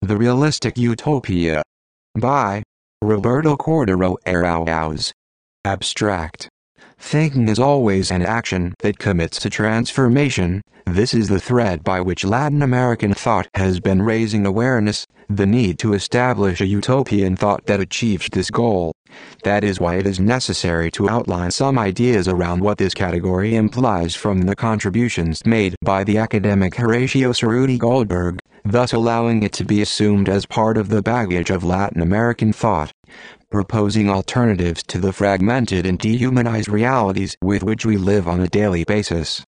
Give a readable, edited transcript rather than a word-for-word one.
The Realistic Utopia. By Roberto Cordero Araújo. Abstract. Thinking is always an action that commits to transformation. This is the thread by which Latin American thought has been raising awareness, the need to establish a utopian thought that achieves this goal. That is why it is necessary to outline some ideas around what this category implies from the contributions made by the academic Horacio Cerruti Goldberg, thus allowing it to be assumed as part of the baggage of Latin American thought. Proposing alternatives to the fragmented and dehumanized realities with which we live on a daily basis.